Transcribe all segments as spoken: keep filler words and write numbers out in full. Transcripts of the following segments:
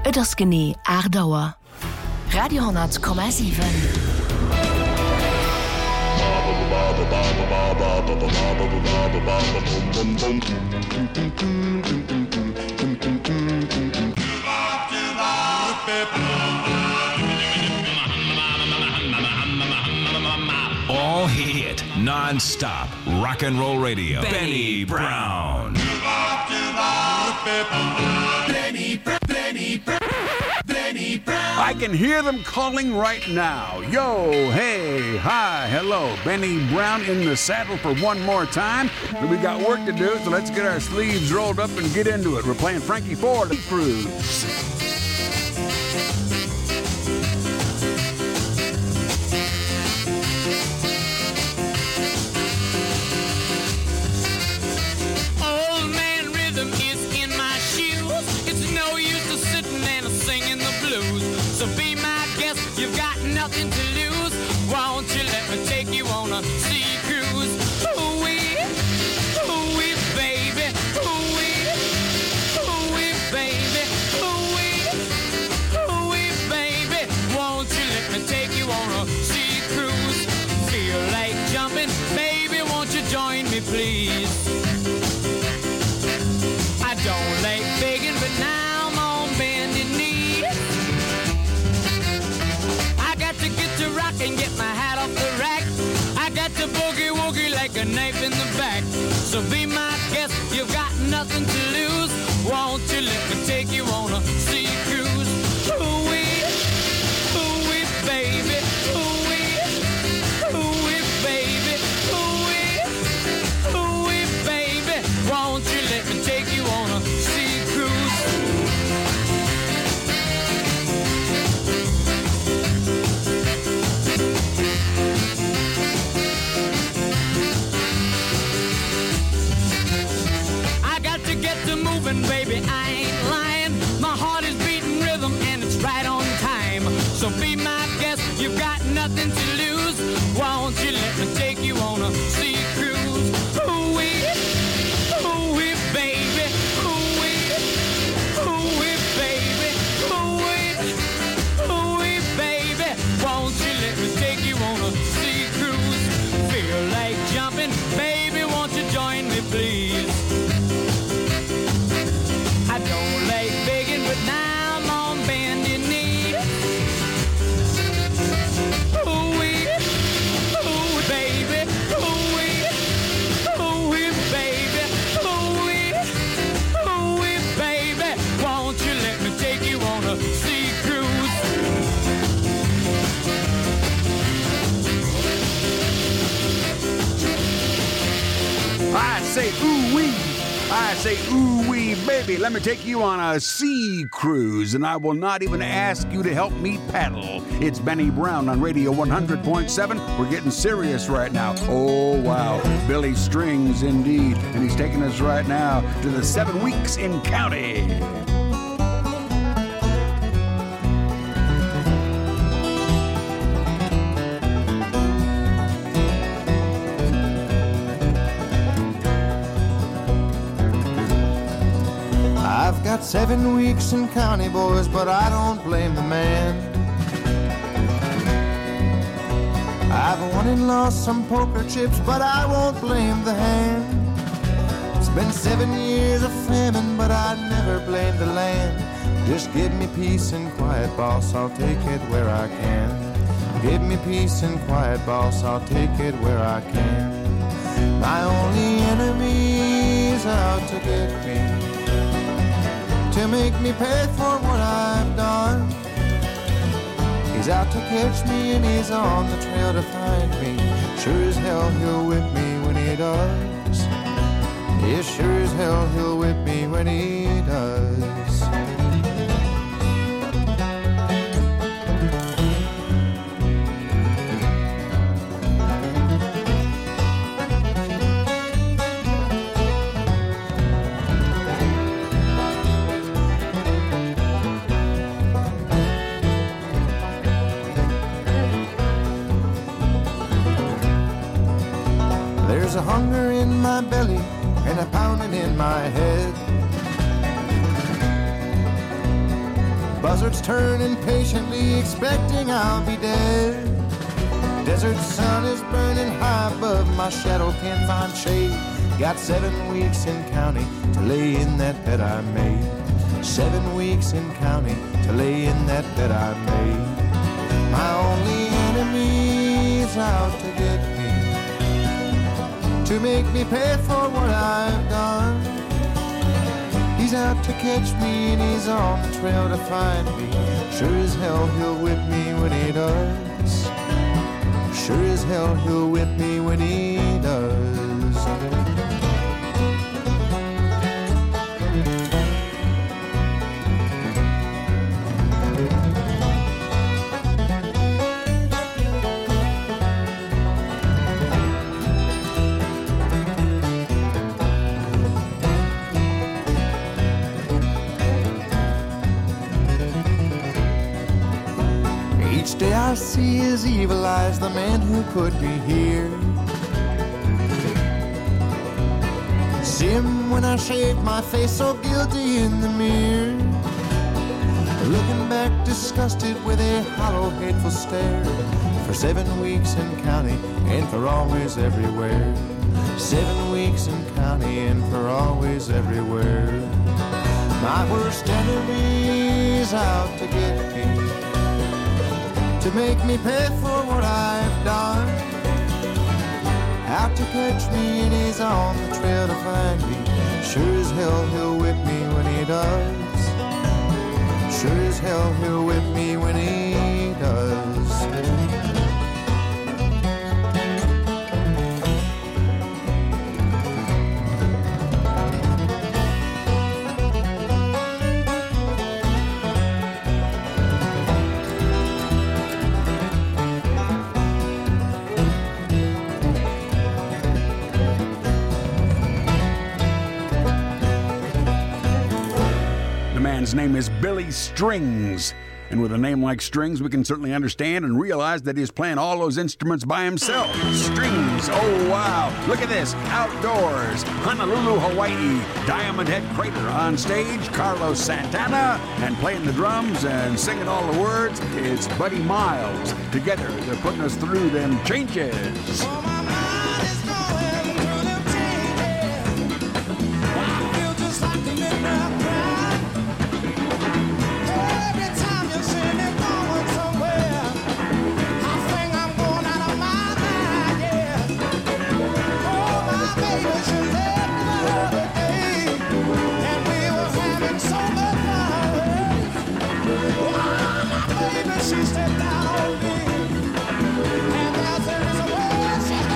Et ass gené Erdauer. Radio hundert Komma sieben. All hit, non-stop, rock and roll radio. Benny Brown. Benny Brown. Benny Brown. Benny Brown. I can hear them calling right now. Yo, hey, hi, hello. Benny Brown in the saddle for one more time. But we got work to do, so let's get our sleeves rolled up and get into it. We're playing Frankie Ford at Cruise. So be my guest, you've got nothing to lose. Won't you let me take you on a sea cruise? Ooh-wee, ooh-wee, baby. Ooh-wee, ooh-wee, baby. Ooh-wee, ooh-wee, baby. Won't you let me take you on a sea cruise? Feel like jumping, baby, won't you join me, please? I don't like begging, but now I'm on bending knee. To rock and get my hat off the rack. I got to boogie woogie like a knife in the back. So be my guest, you've got nothing to lose. Won't you let me take you on a sea cruise? Ooh-wee, ooh-wee, baby. Ooh-wee, ooh-wee, baby. Ooh-wee, ooh-wee, baby. Won't you let me take you on a sea cruise? Baby, I ain't lying. My heart is beating rhythm and it's right on time. So be my guest, you've got nothing to lose. Won't you let me take you on a sea cruise? Ooh-wee, ooh-wee, baby. Ooh-wee, ooh-wee, baby. Ooh-wee, ooh-wee, baby. Won't you let me take you on a sea cruise? Feel like jumping, baby, won't you join me, please? I don't like begging, but now I'm on bending knee. Ooh-wee, ooh, baby. Ooh-wee, ooh-wee, baby. Ooh-wee, ooh-wee, baby. Won't you let me take you on a sea cruise? I say ooh-wee. I say, ooh-wee, baby, let me take you on a sea cruise, and I will not even ask you to help me paddle. It's Benny Brown on Radio one hundred point seven. We're getting serious right now. Oh, wow. Billy Strings, indeed. And he's taking us right now to the seven weeks in county. I've got seven weeks in county, boys, but I don't blame the man. I've won and lost some poker chips, but I won't blame the hand. It's been seven years of famine, but I never blame the land. Just give me peace and quiet, boss, I'll take it where I can. Give me peace and quiet, boss, I'll take it where I can. My only enemy is out to get me, to make me pay for what I've done. He's out to catch me and he's on the trail to find me. Sure as hell he'll whip me when he does. Yeah, sure as hell he'll whip me when he does. There's a hunger in my belly and a pounding in my head. Buzzards turn impatiently, expecting I'll be dead. Desert sun is burning high above, my shadow can't find shade. Got seven weeks in county to lay in that bed I made. Seven weeks in county to lay in that bed I made. My only enemy's out to get me, to make me pay for what I've done. He's out to catch me and he's on the trail to find me. Sure as hell he'll whip me when he does. Sure as hell he'll whip me when he does. Each day I see his evil eyes, the man who put me here. See him when I shave my face so guilty in the mirror, looking back disgusted with a hollow hateful stare. For seven weeks in county and for always everywhere. Seven weeks in county and for always everywhere. My worst enemy's out to get me, to make me pay for what I've done. Out to catch me and he's on the trail to find me. Sure as hell he'll whip me when he does. Sure as hell he'll whip me when he does. His name is Billy Strings, and with a name like Strings, we can certainly understand and realize that he's playing all those instruments by himself. Strings, oh wow, look at this, outdoors, Honolulu, Hawaii, Diamond Head Crater. On stage, Carlos Santana, and playing the drums and singing all the words, it's Buddy Miles. Together, they're putting us through them changes. She stepped down on me, and I said, "It's a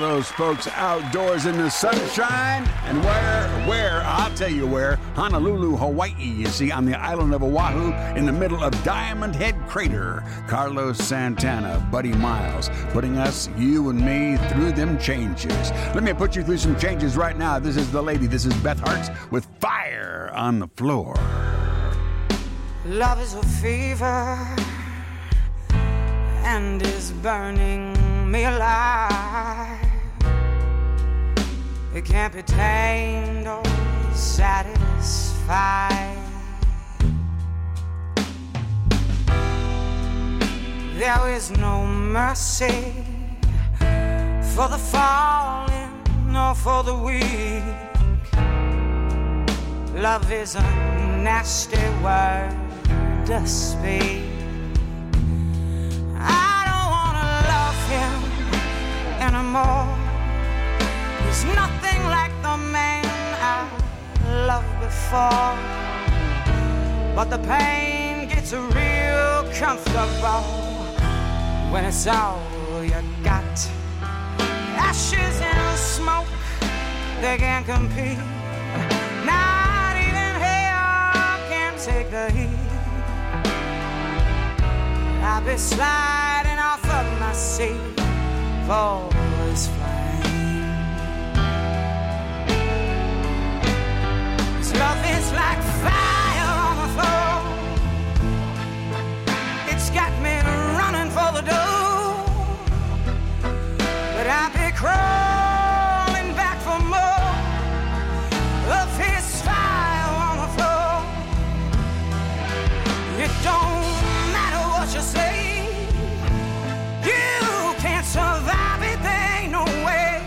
those folks outdoors in the sunshine. And where, where, I'll tell you where, Honolulu, Hawaii, you see, on the island of Oahu, in the middle of Diamond Head Crater. Carlos Santana, Buddy Miles, putting us, you and me, through them changes. Let me put you through some changes right now. This is the lady, this is Beth Hart with Fire on the Floor. Love is a fever and is burning me alive. It can't be tamed or satisfied. There is no mercy for the fallen nor for the weak. Love is a nasty word to speak. I don't wanna love him anymore. He's nothing like the man I loved before. But the pain gets real comfortable when it's all you got. Ashes and smoke, they can't compete. Not even hell can take the heat. I'll be sliding off of my seat for this flame. This love is like fire on the floor. It's got me running for the door, but I'll be crawling back for more of his fire on the floor. It don't matter what you say, you can't survive it, there ain't no way.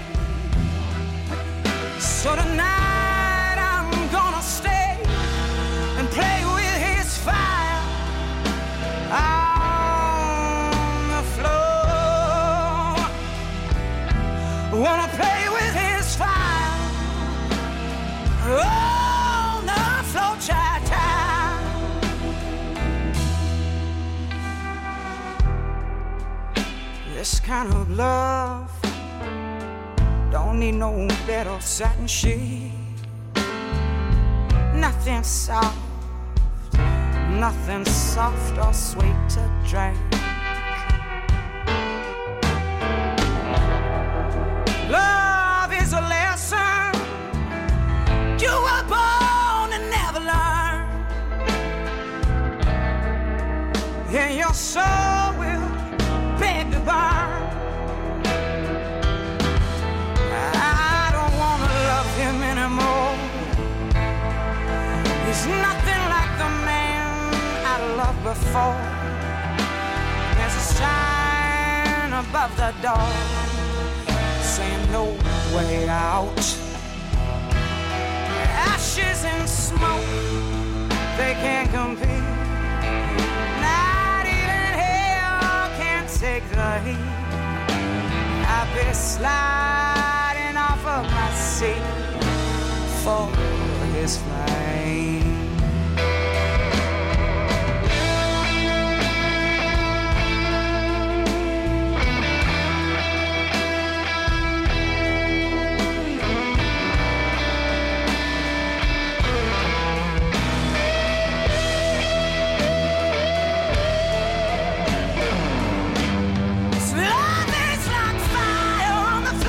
So tonight I'm gonna stay and play with his fire on the floor. Wanna play with his fire on the floor, child. This kind of love don't need no bed or satin sheet. Nothing soft, nothing soft or sweet to drink. Love is a lesson you were born to never learn. And your soul will beg to burn. I don't wanna love him anymore. He's nothing like the man I loved before. There's a sign above the door saying no way out. Ashes and smoke, they can't compete. Not even hell can take the heat. I'll be sliding off of my seat for his flame.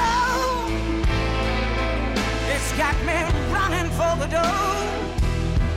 Got me running for the door,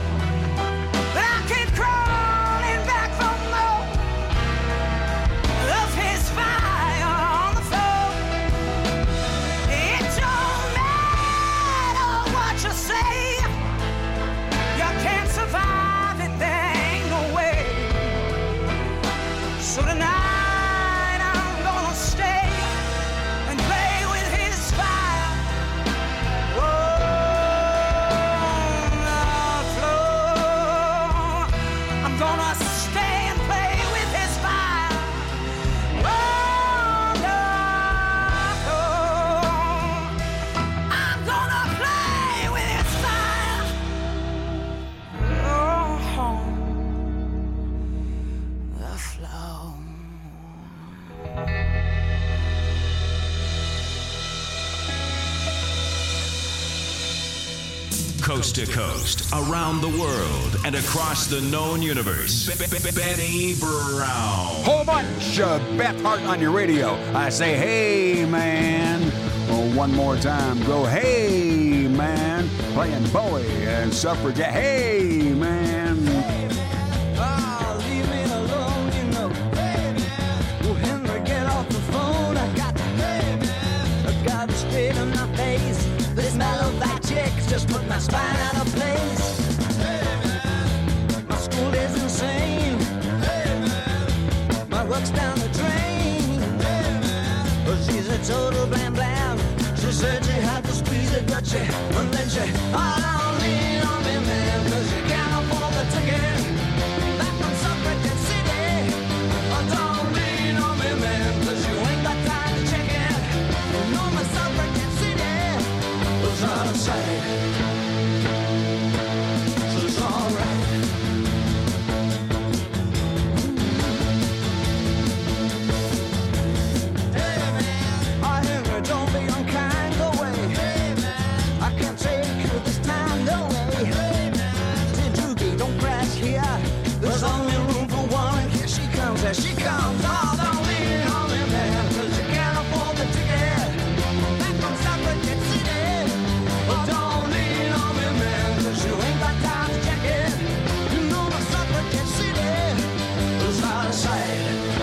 Coast to coast, around the world, and across the known universe. Benny Brown. Whole bunch of Beth Hart on your radio. I say, hey, man. Oh, one more time. Go, hey, man. Playing Bowie and Suffragette. Hey, man. Oh, leave me alone, you know. Hey, man. Oh, Henry, get off the phone. I got the hey, man. I got it straight in my face. This mellow fat chick's just put my spine out of place. Hey, man. My school is insane. Hey, man. My work's down the drain. Hey, man. But she's a total blam blam. She said she had to squeeze it, but she, and then she, oh, don't lean on me, man, cause you can't afford the ticket. Back from Suffragette City. Oh, don't lean on me, man, cause you ain't got time to check it. You know my Suffragette City was out of sight. So it's alright. Hey, man, I hear her, don't be unkind. There's only room for one. Here she comes, there she comes. Oh, don't lean on me, man, cause you can't afford the ticket. Back from Suffragette City. Oh, don't lean on me, man, cause you ain't got time to check it. You know the Suffragette City is out of sight.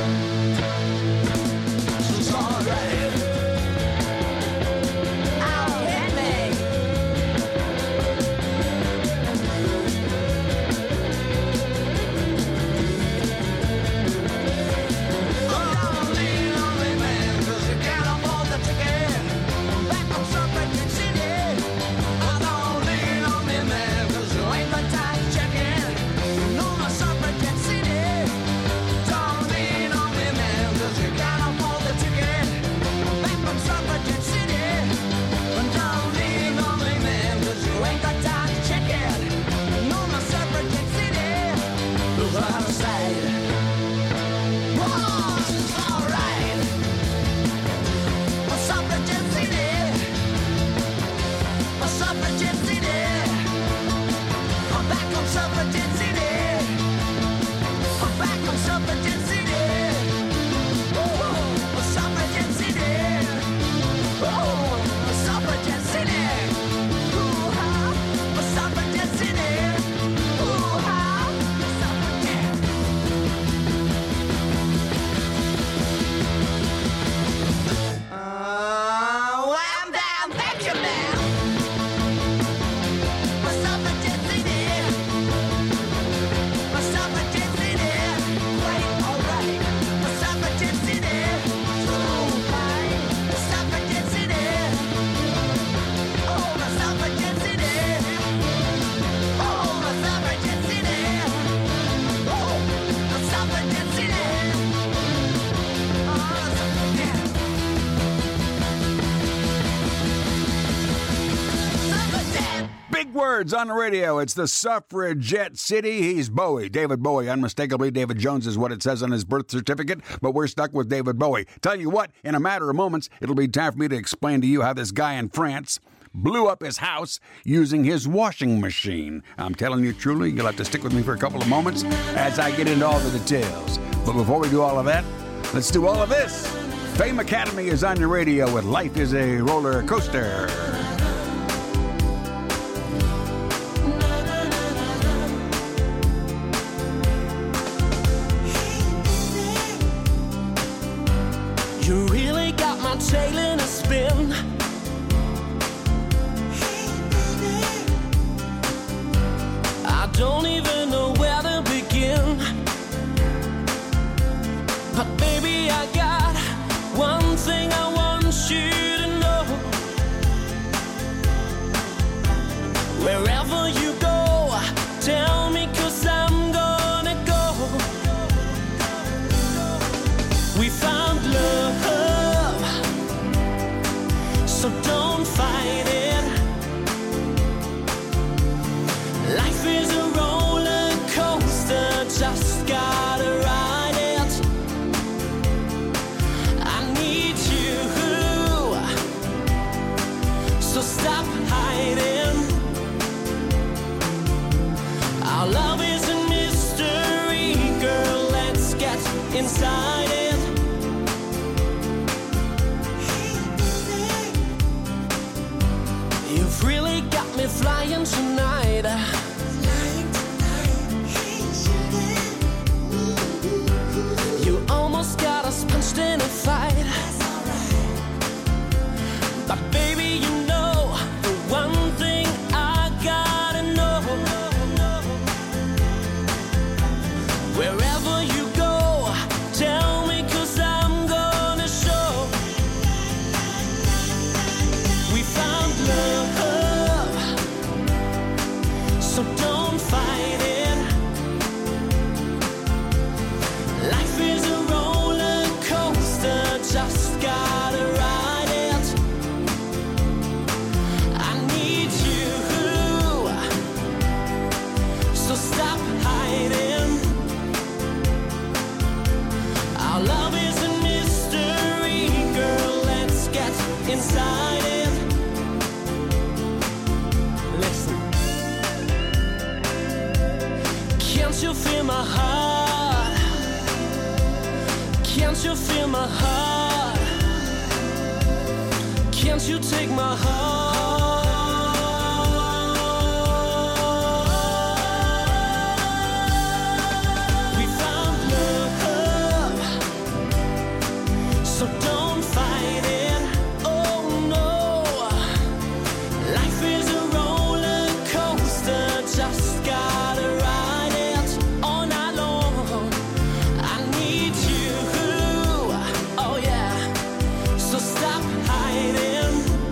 So it's alright. I'll hit me. Words on the radio. It's the Suffragette City. He's Bowie, David Bowie. Unmistakably, David Jones is what it says on his birth certificate, but we're stuck with David Bowie. Tell you what, in a matter of moments, it'll be time for me to explain to you how this guy in France blew up his house using his washing machine. I'm telling you truly, you'll have to stick with me for a couple of moments as I get into all the details. But before we do all of that, let's do all of this. Fame Academy is on your radio with Life is a Roller Coaster. You really got my tail in a spin. I don't even know where to begin. But baby, I got one thing I want you to know. Wherever you go, tell me, 'cause I'm gonna go. We found love inside it. You've really got me flying tonight. You almost got us punched in a fight. But baby, you know the one thing I gotta know. Wherever you go, tell me, 'cause I'm gonna show. We found love, so don't fight it. Life is a roller coaster, just gotta ride it. I need you, so stop hiding. Our love is a mystery, girl, let's get inside it. Listen. Can't you feel my heart? Can't you feel my heart? Can't you take my heart? We found love, so don't fight it. Oh no, life is a roller coaster, just gotta ride it all night long. I need you, oh yeah, so stop hiding.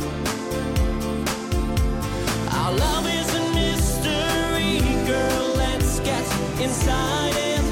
Our love is a mystery, girl, let's get inside it.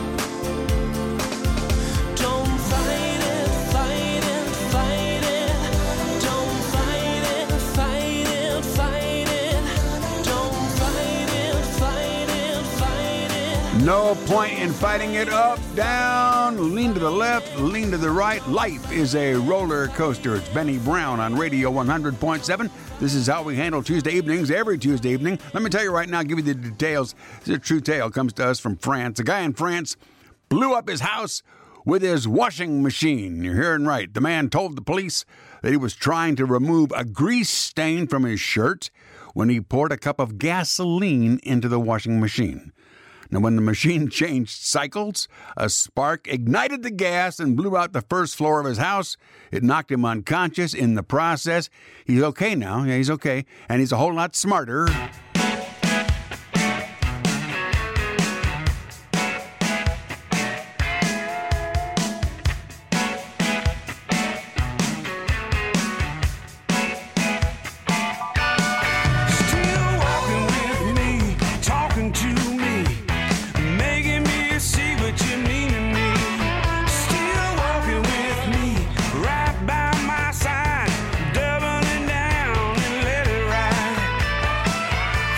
Don't fight it, fight it, fight it. Don't fight it, fight it, fight it. Don't fight it, fight it, fight it. No point in fighting it. Up, down, lean to the left, lean to the right. Life is a roller coaster. It's Benny Brown on Radio one hundred point seven. This is how we handle Tuesday evenings, every Tuesday evening. Let me tell you right now, give you the details. This is a true tale. Comes to us from France. A guy in France blew up his house with his washing machine. You're hearing right. The man told the police that he was trying to remove a grease stain from his shirt when he poured a cup of gasoline into the washing machine. Now, when the machine changed cycles, a spark ignited the gas and blew out the first floor of his house. It knocked him unconscious in the process. He's okay now. Yeah, he's okay. And he's a whole lot smarter. Still walking with me, talking to me, making me see what you mean to me. Still walking with me, right by my side, doubling down and let it ride.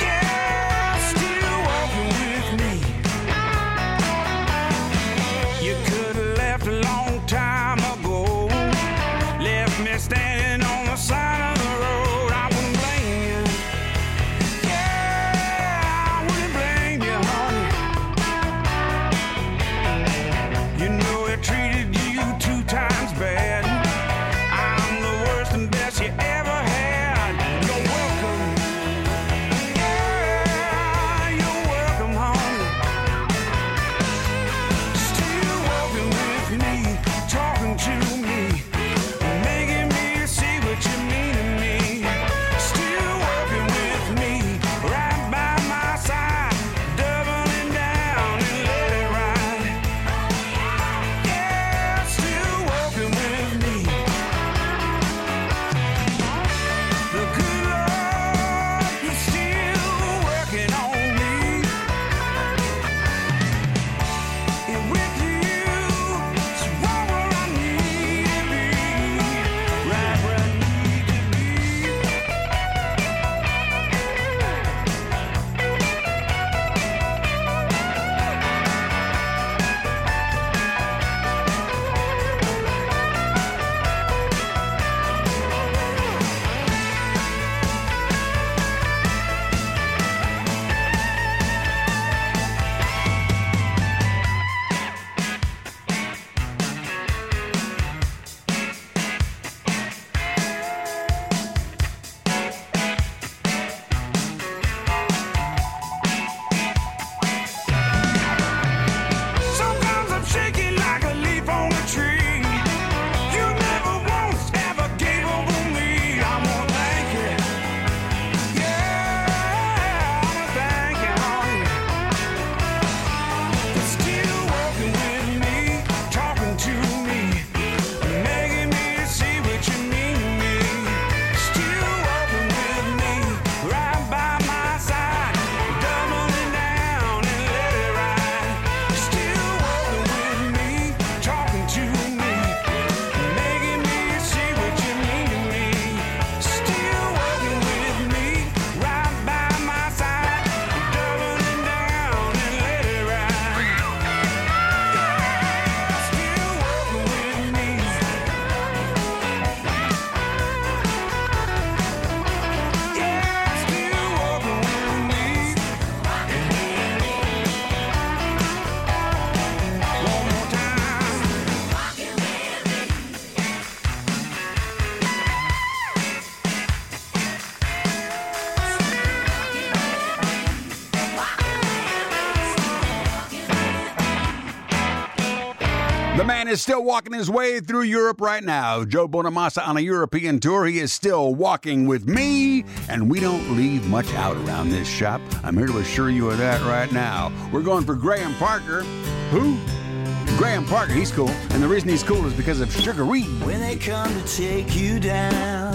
The man is still walking his way through Europe right now. Joe Bonamassa on a European tour. He is still walking with me, and we don't leave much out around this shop. I'm here to assure you of that right now. We're going for Graham Parker. Who? Graham Parker. He's cool, and the reason he's cool is because of Sugar Reed. When they come to take you down,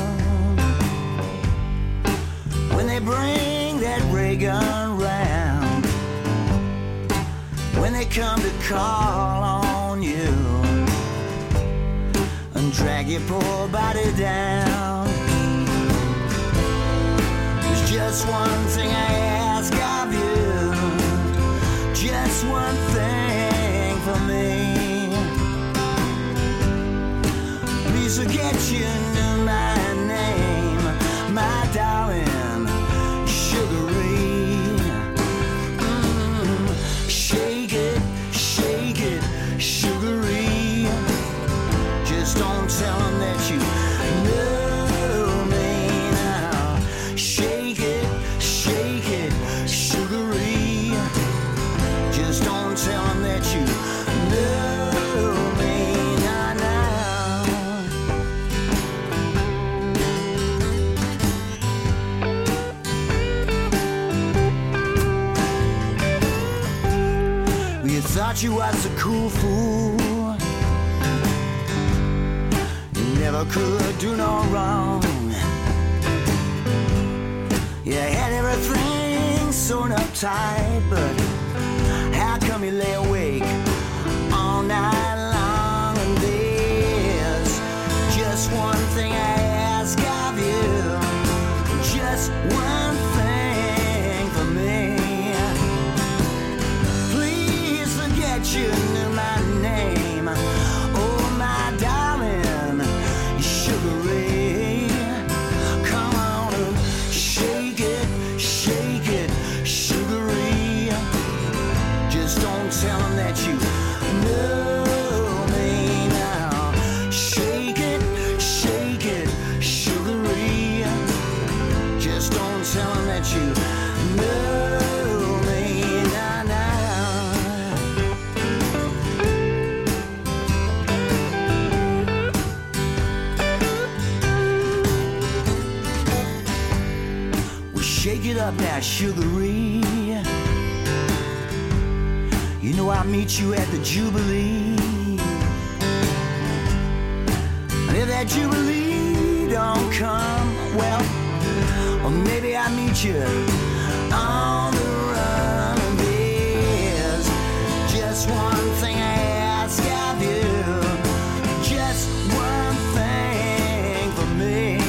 when they bring that ray gun round, when they come to call on you and drag your poor body down, there's just one thing I ask of you, just one thing for me. Please forget you knew my name, my darling, Sugar Reed. Mm, shake it, shake it, Sugar Reed. Just don't tell them that you know me now. Shake it, shake it, Sugar Reed. Just don't tell them that you know me now, now. You thought you was a cool fool, you never could do no wrong. You had everything sewn up tight, but how come you lay awake all night long? And there's just one thing I ask of you, just one thing for me. Please forget you knew my name, oh my darling, Sugar Ray. Come on and shake it, shake it, Sugar Ray. Just don't tell them that you know me now. Shake it, shake it, Sugar Ray. Just don't tell them that you know me now, now. Well, shake it up now, Sugar Ray. You know I'll meet you at the Jubilee. And if that Jubilee don't come, well, or maybe I'll meet you on the run. And there's just one thing I ask of you, just one thing for me.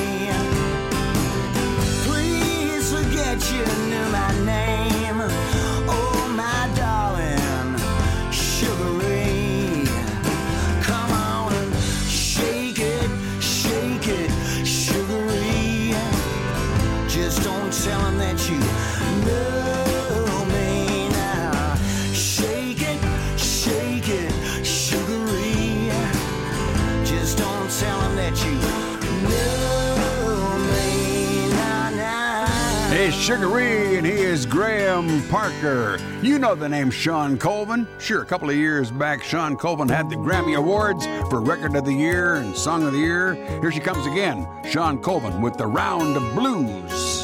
Please forget you knew my name, oh my darling, Sugar Ray. Come on and shake it, shake it, Sugar Ray. Just don't tell them that you know me now. Shake it, shake it, Sugar Ray. Just don't tell them that you know me now, now. Hey, Sugar Reed, and he is Graham Parker. You know the name Sean Colvin. Sure, a couple of years back, Sean Colvin had the Grammy Awards for Record of the Year and Song of the Year. Here she comes again, Sean Colvin with the Round of Blues.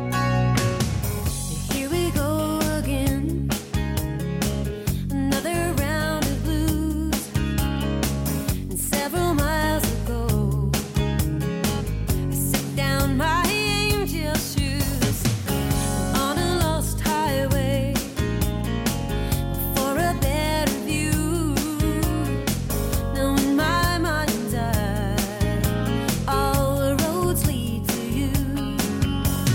Here we go again, another round of blues. And several miles ago, I set down my angel shoes on a lost highway for a better view. Now in my mind's eye, all the roads lead to you.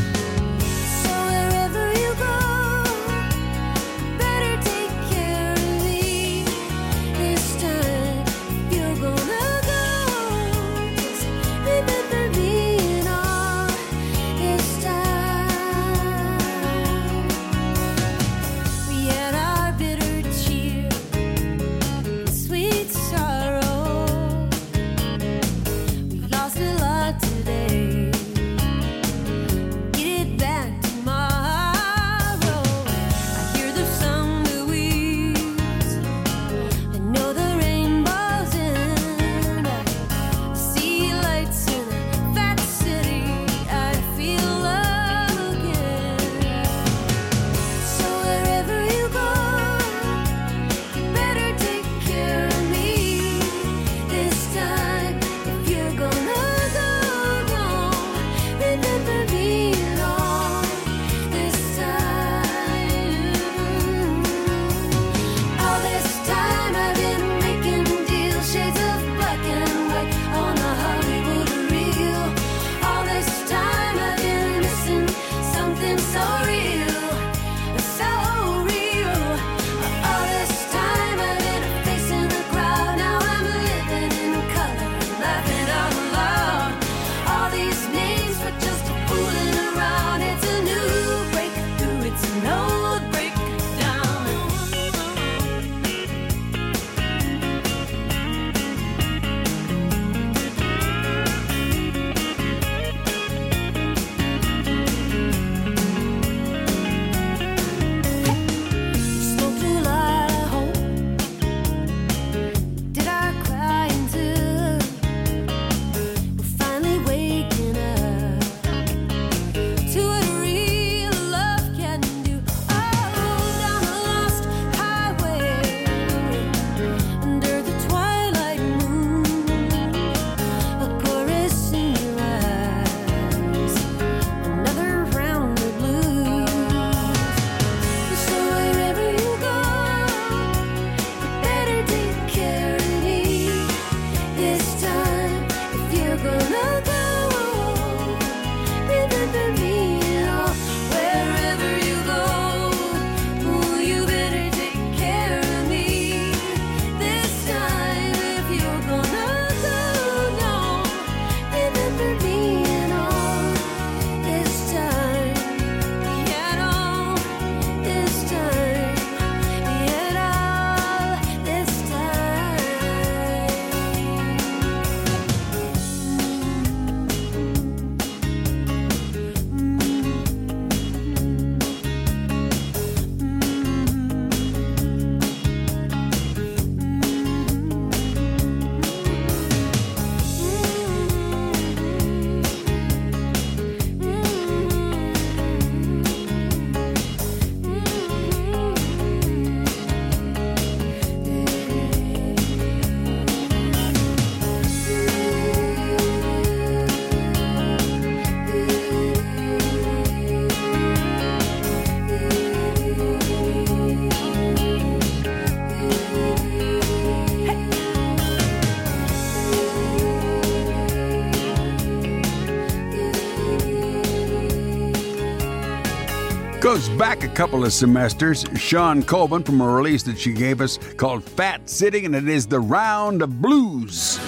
goes back a couple of semesters. Sean Colvin from a release that she gave us called Fat City, and it is the Round of Blues.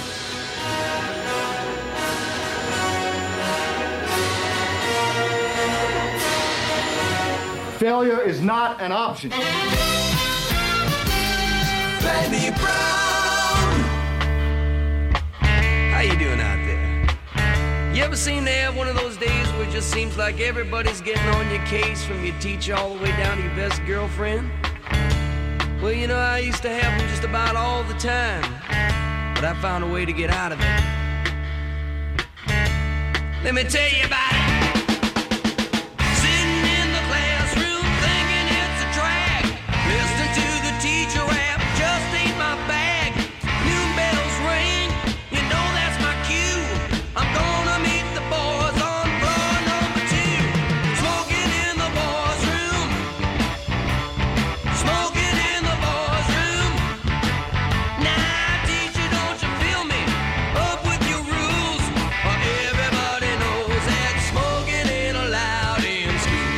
Failure is not an option. Benny Brown. How you doing out there? You ever seem to have one of those days where it just seems like everybody's getting on your case, from your teacher all the way down to your best girlfriend? Well, you know, I used to have them just about all the time, but I found a way to get out of it. Let me tell you about it. Sitting in the classroom thinking it's a drag, listening to the teacher rap just ain't my bag. Noon bells ring, you know that's my cue. I'm gonna meet the boys on floor number two. Smoking in the boys' room, smoking in the boys' room. Nah, teacher, don't you feel me? Up with your rules, or everybody knows that smoking ain't allowed in school.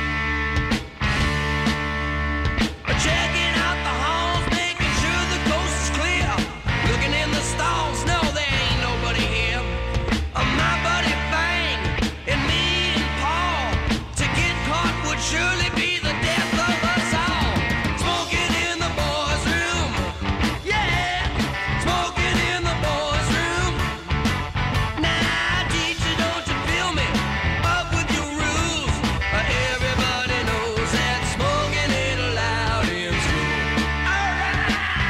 Checking out the halls, making sure the coast is clear. Looking in the stalls, no, there ain't nobody here. Uh, my buddy Fang and me and Paul, to get caught would surely be the death of us all. Smoking in the boys' room, yeah, smoking in the boys' room. Nah, teacher, don't you feel me? Up with your rules. Uh, everybody knows that smoking ain't allowed in school. All right.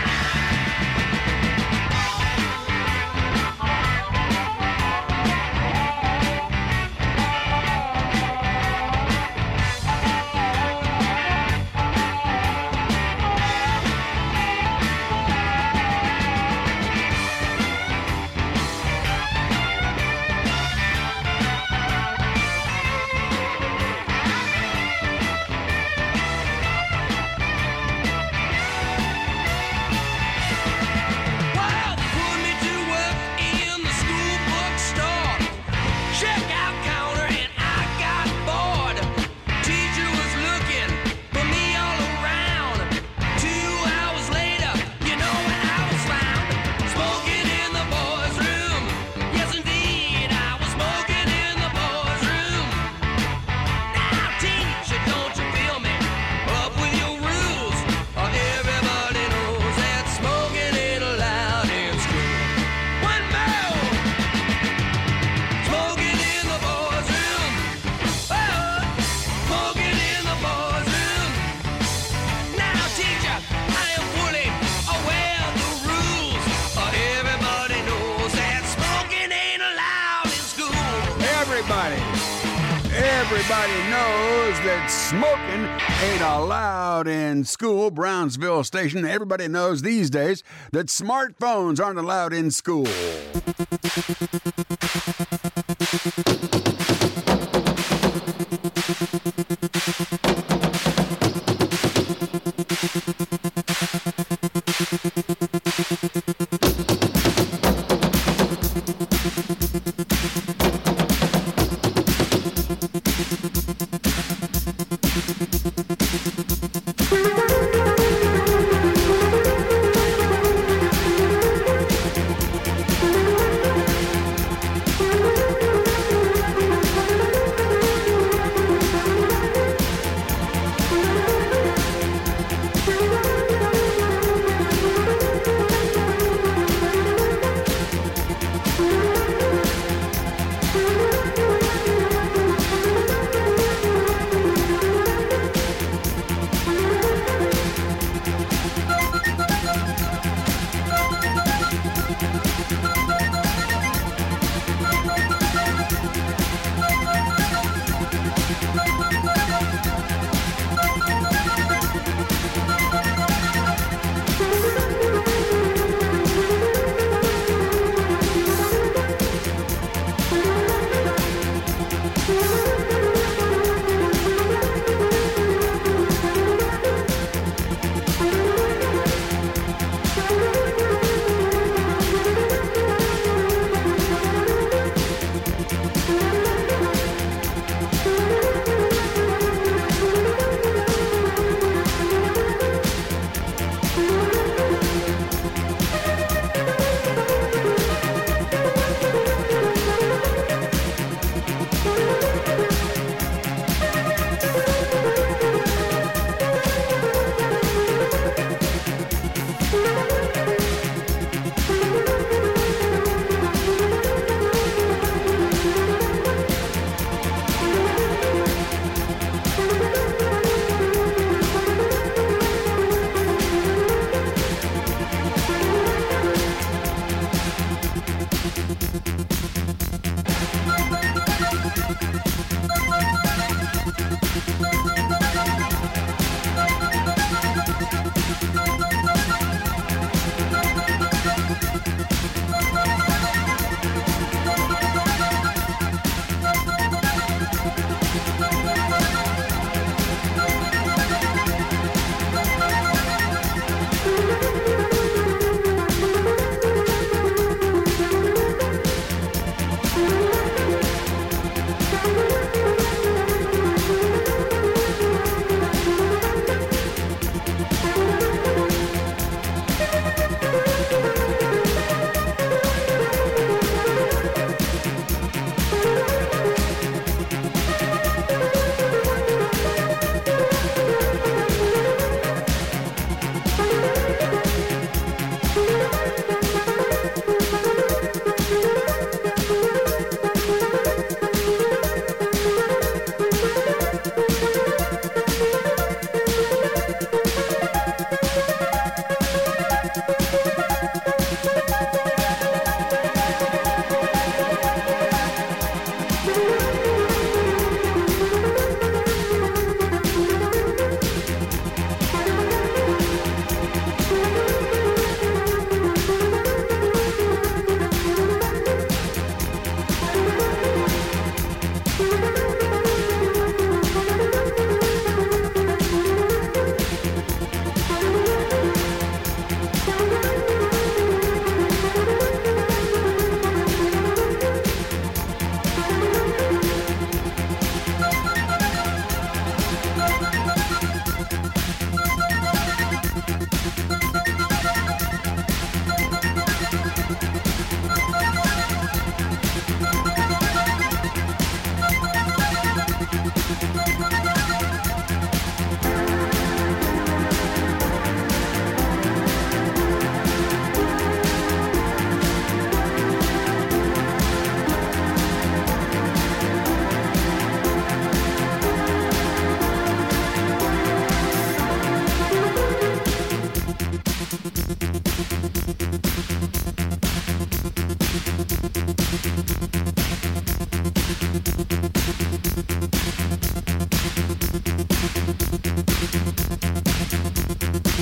Well, they put me to work in the school bookstore. Checkout counter, and I got bored. Teacher was looking for me all around. Two hours later, you know what I was found? Smoking in the boys' room. Yes, indeed, I was smoking in the boys' room. Now, teacher, don't you feel me? Up with your rules, or everybody knows that smoking ain't allowed in school. One more. Smoking in the boys' room. Oh, smoking in the boys' room. Now, teacher, I am fully aware of the rules, or everybody knows that smoking ain't allowed in school. Everybody, everybody knows that smoking ain't allowed in school. Brownsville Station. Everybody knows these days that smartphones aren't allowed in school.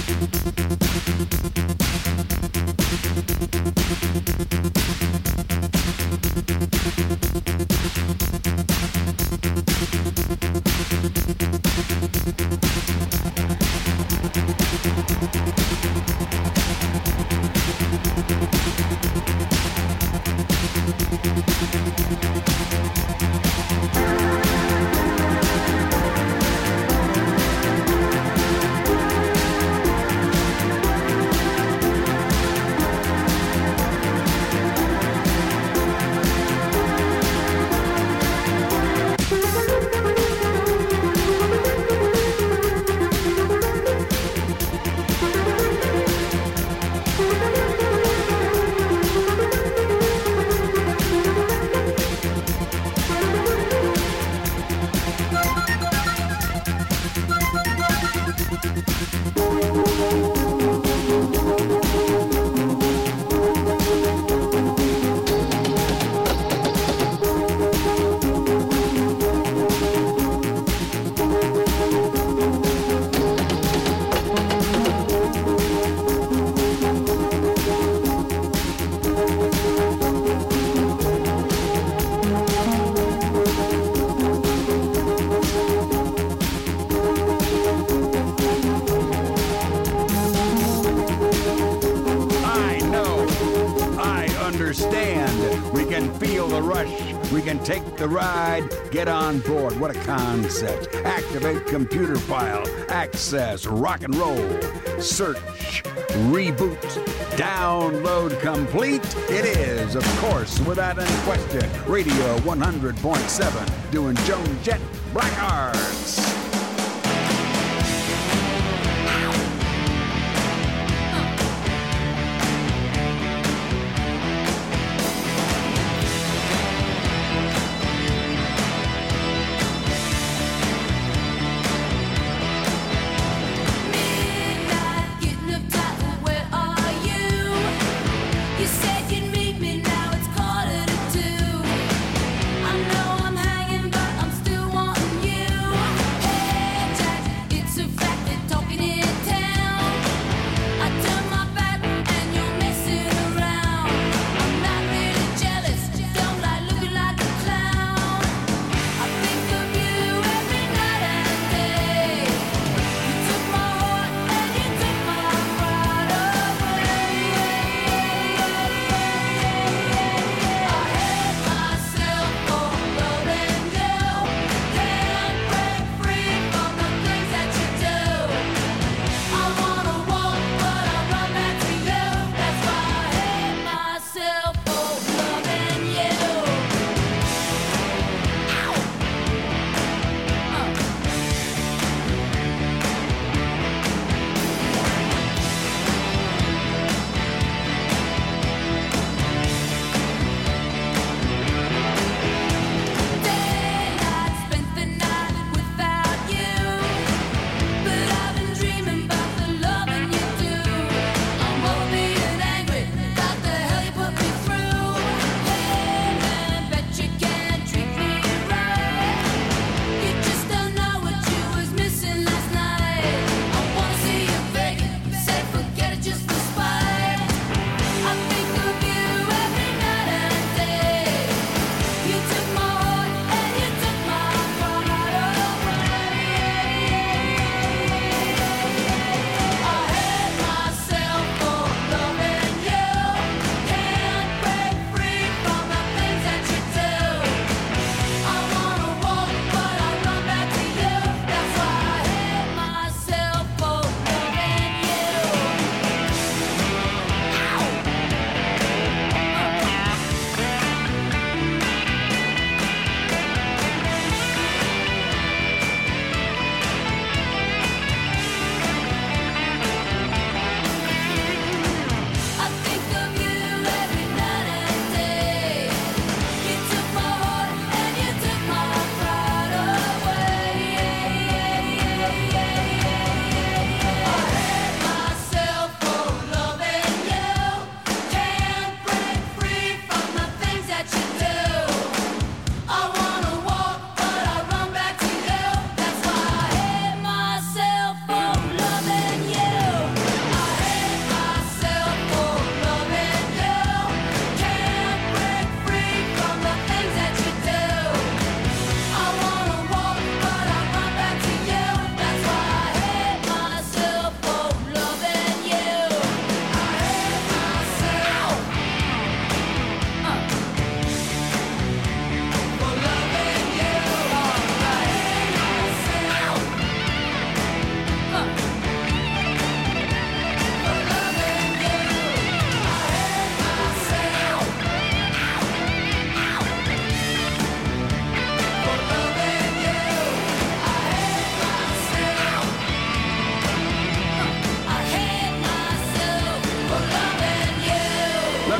understand. We can feel the rush. We can take the ride. Get on board. What a concept. Activate computer file. Access rock and roll. Search. Reboot. Download complete. It is, of course, without any question, Radio one hundred point seven doing Joan Jett Black Arts. I know I'm hanging, but I'm still wanting you. Hey.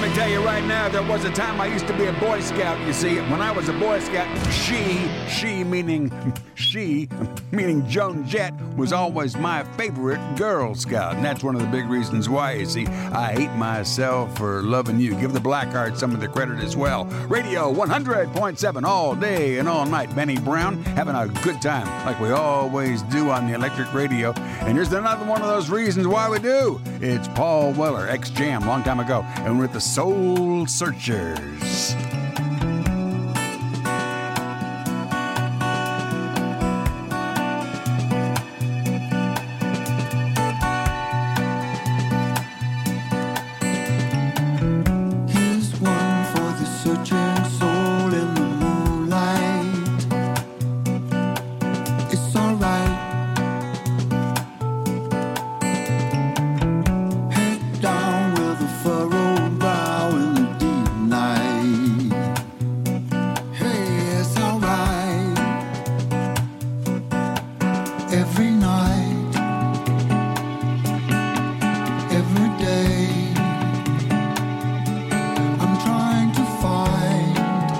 me tell you right now, there was a time I used to be a Boy Scout, you see. When I was a Boy Scout, she, she meaning, she, meaning Joan Jett, was always my favorite Girl Scout. And that's one of the big reasons why, you see, I hate myself for loving you. Give the Blackhearts some of the credit as well. Radio one hundred point seven all day and all night. Benny Brown having a good time like we always do on the electric radio. And here's another one of those reasons why we do. It's Paul Weller, ex-Jam, long time ago, and we're at the Soul Searchers. Here's one for the searching soul in the moonlight. It's alright. Head down with a furrowed brow in the deep night. Hey, it's alright. Every night, every day, I'm trying to find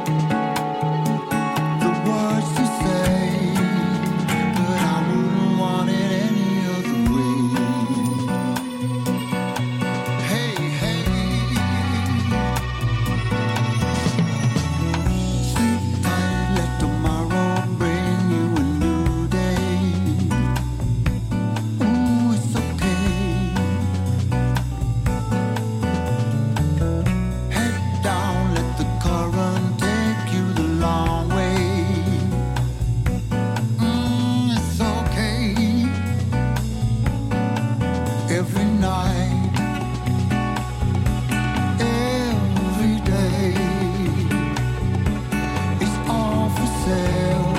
the words to say, but I wouldn't want it any other way. Hey, hey, sleep tight, let tomorrow bring you a new day. Ooh, it's okay. Head down, let the current take you the long way. Mm, it's okay. Every night, every day, it's all for sale,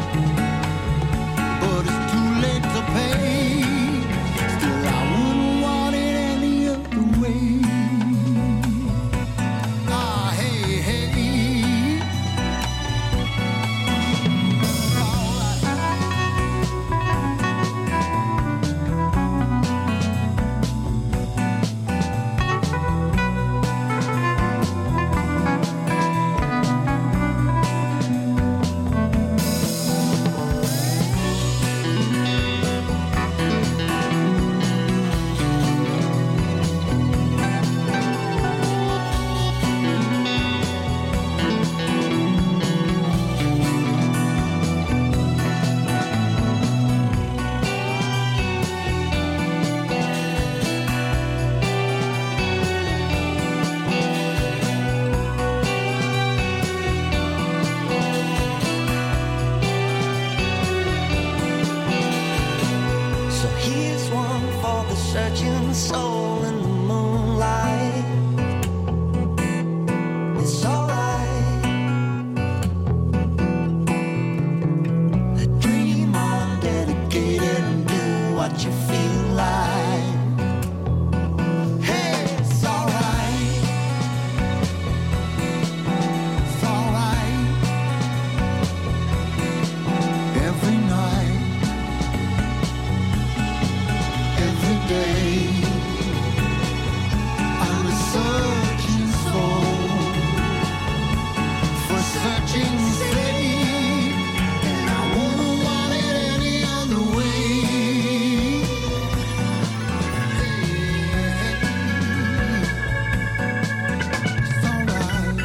but it's too late to pay. Still, I wouldn't want it any other way. Ah, hey, hey. So here's one for the searching soul in the moonlight. It's alright. Dream on, dedicate it, and do what you feel like. Hey, it's alright. It's alright. Every night, every day, I'm a searching soul for searching sake, and I wouldn't want it any other way. It's alright.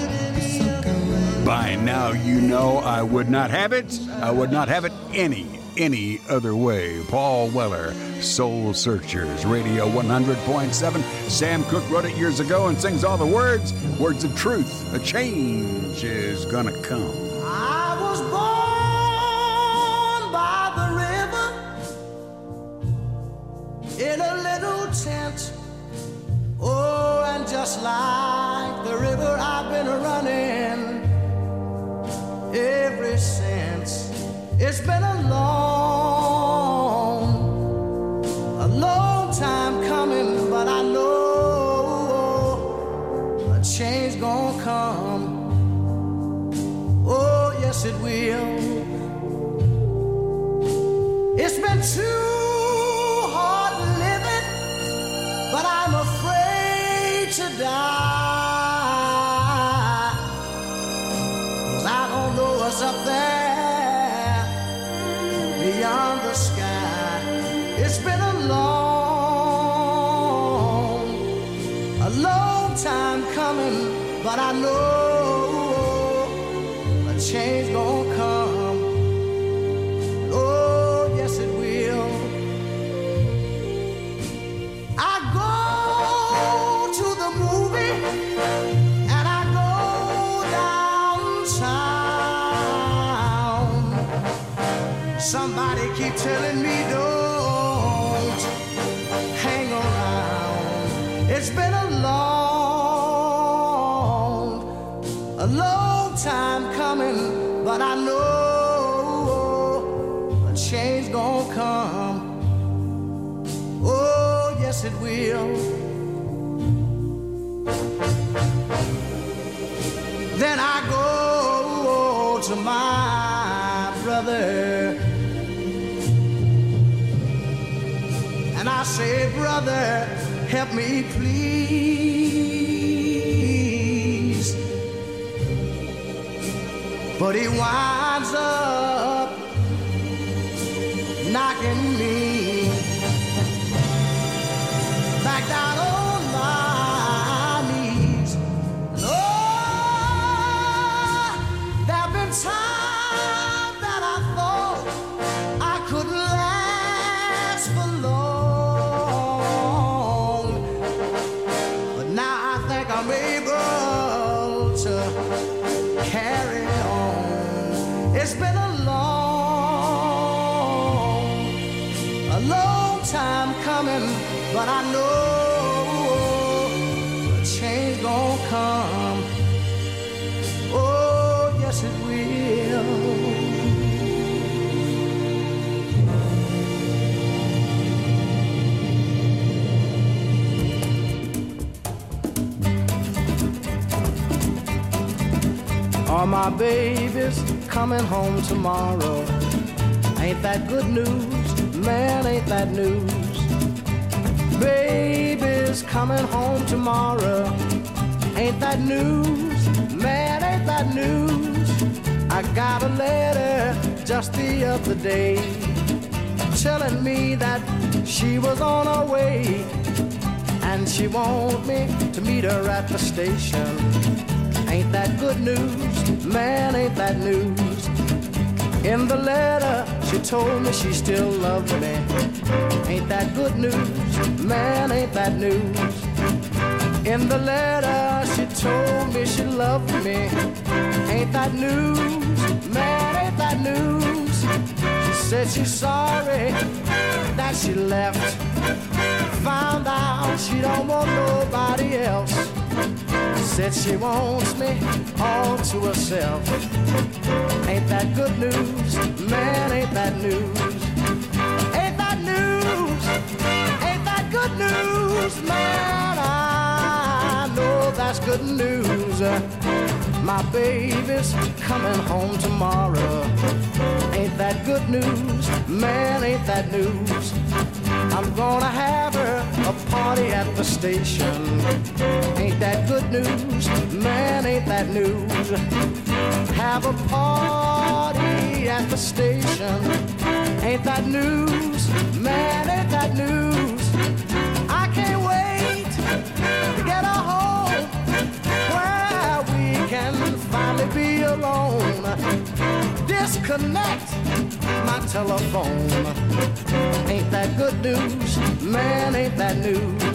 By now, you know I would not have it. I would not have it any any other way. Paul Weller, Soul Searchers, Radio one hundred point seven. Sam Cooke wrote it years ago and sings all the words, words of truth. A change is gonna come. I was born by the river in a little tent. Oh, and just like the river, I've been running ever since. It's been a long, a long time coming, but I know a change gonna come. Oh, yes, it will. It's been too hard living, but I'm afraid to die. 'Cause I don't know what's up there beyond the sky. It's been a long, a long time coming, but I know a change gonna come. Oh, yes it will. I go to the movie and I go downtown. Somebody keep telling me don't hang around. It's been a long, a long time coming, but I know a change gonna come. Oh, yes it will. Then I go to my brother and I say, brother, help me please. But he winds up knocking me back down on my knees. Oh, there've been times that I thought I couldn't last for long, but now I think I'm able to carry on. It's been a long, a long time coming, but I know a change gonna come. Oh, yes it will. Are my babies coming home tomorrow? Ain't that good news? Man, ain't that news? Baby's coming home tomorrow. Ain't that news? Man, ain't that news? I got a letter just the other day telling me that she was on her way and she want me to meet her at the station. Ain't that good news? Man, ain't that news? In the letter, she told me she still loved me. Ain't that good news? Man, ain't that news? In the letter, she told me she loved me. Ain't that news? Man, ain't that news? She said she's sorry that she left. Found out she don't want nobody else. Said she wants me all to herself. Ain't that good news? Man, ain't that news? Ain't that news? Ain't that good news? Man, I know that's good news. My baby's coming home tomorrow. Ain't that good news? Man, ain't that news? I'm gonna have her a party at the station. Ain't that good news? Man, ain't that news? Have a party at the station. Ain't that news? Man, ain't that news? I can't wait to get her home where we can finally be alone. Disconnect my my telephone. Ain't that good news? Man, ain't that news?